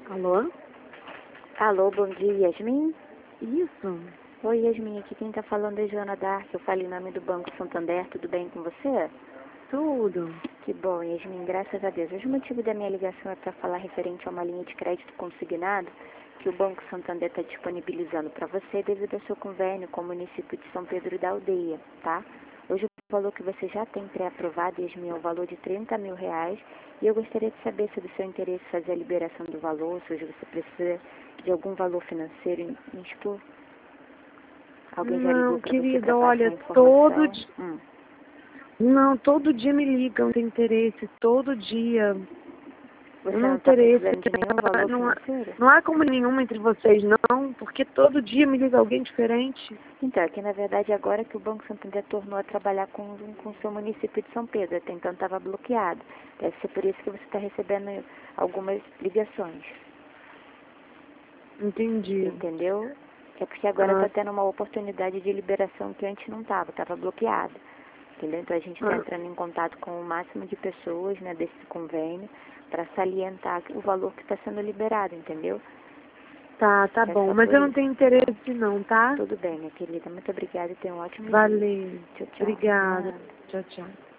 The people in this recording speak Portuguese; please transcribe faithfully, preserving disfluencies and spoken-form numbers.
Alô? Alô, bom dia, Yasmin? Isso? Oi, Yasmin, aqui quem tá falando é Joana Dark, eu falo em nome do Banco Santander, tudo bem com você? Tudo. Que bom, Yasmin, graças a Deus. Hoje o motivo da minha ligação é para falar referente a uma linha de crédito consignado que o Banco Santander está disponibilizando para você devido ao seu convênio com o município de São Pedro da Aldeia, tá? Hoje o valor que você já tem pré-aprovado, Yasmin, é o valor de trinta mil reais e eu gostaria de saber se é do seu interesse fazer a liberação do valor, se hoje você precisa de algum valor financeiro em, em expor. Alguém já ligou Não, para você querida, para passar olha, informação? todo dia... Hum. Não, todo dia me ligam, tem interesse, todo dia. Você Eu não não está interesse. precisando de nenhum valor Não, há- financeiro? não há como nenhuma entre vocês, não, porque todo dia me liga alguém diferente. Então, é que na verdade agora que o Banco Santander tornou a trabalhar com, com o seu município de São Pedro, até então estava bloqueado. Deve ser por isso que você está recebendo algumas ligações, Entendi. entendeu? É porque agora Ah, está tendo uma oportunidade de liberação que antes não estava, estava bloqueado. Entendeu? Então a gente está ah, entrando em contato com o máximo de pessoas, né, desse convênio para salientar o valor que está sendo liberado, entendeu? tá, tá É bom, só mas por eu não isso. tenho interesse não, tá? Tudo bem, minha querida. Muito obrigada e tenha um ótimo dia. Valeu. Tchau, tchau. Obrigada. Nada. Tchau, tchau.